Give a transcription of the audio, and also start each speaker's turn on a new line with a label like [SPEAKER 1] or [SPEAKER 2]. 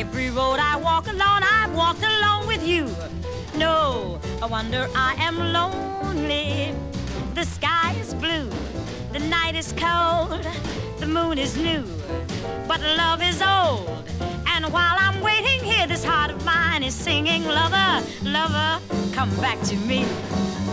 [SPEAKER 1] Every road I walk alone, I've walked alone with you. No, I wonder I am lonely. The sky is blue, the night is cold, the moon is new, but love is old. And while I'm waiting here, this heart of mine is singing, lover, lover, come back to me.